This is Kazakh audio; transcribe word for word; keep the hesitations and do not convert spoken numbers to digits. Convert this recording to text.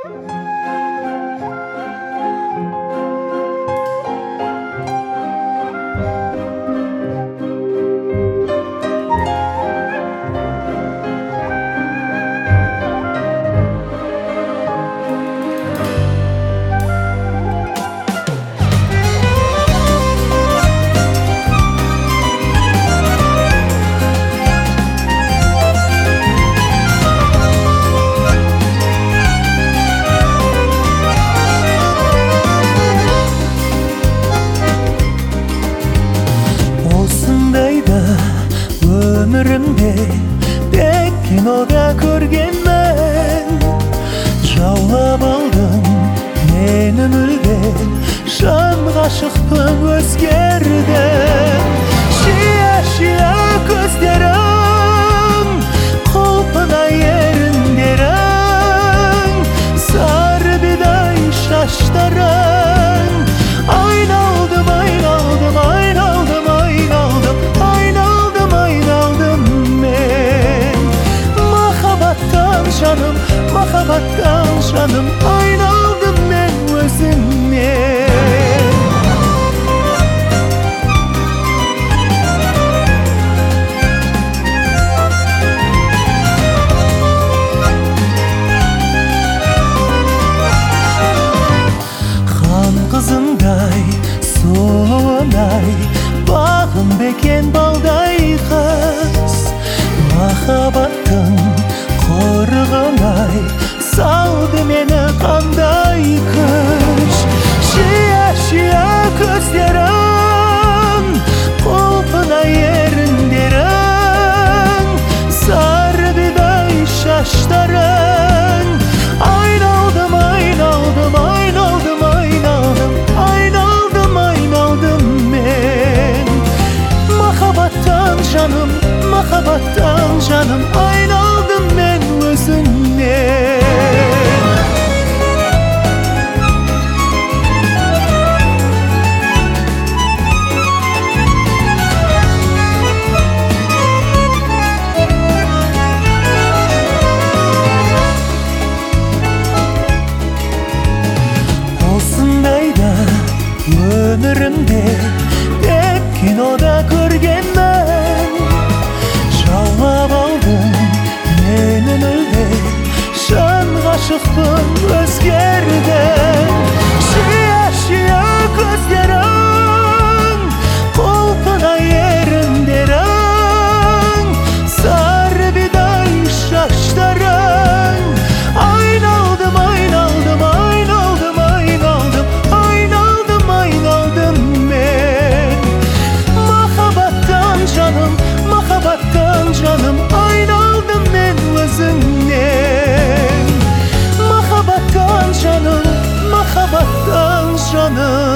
Ömrümde pek kinoda көргенмен жаулап алдың мені мүлдем жан ғашықпын өзгердім шия-шия көздерің құлпынай еріндерің сары бидай шаштарың айналдым айналдым айналдым айналдым жаным, махаббаттан жаным айналдым мен өзіңнен. Хан қызындай, сұлуынай, бағым бекен балдай қыз, махаббаттың қорығынай салды мені қандай күш шия-шия көздерің құлпынай еріндерің сары бидай шаштарың айналдым айналдым айналдым айналдым айналдым айналдым мен махаббаттан жаным махаббаттан жаным айналдым мен өзіңнен. Осындайда өмірімде тек кинода көргенмен жаулап алдың мені мүлдем жан ғашықпын өзгердім шия-шия көздерің құлпынай еріндерің сары бидай шаштарың айналдым айналдым айналдым айналдым айналдым айналдым мен махаббаттан жаным махаббаттан жаным айналдым мен өзіңнен махаббаттан жаным махаббаттан жаным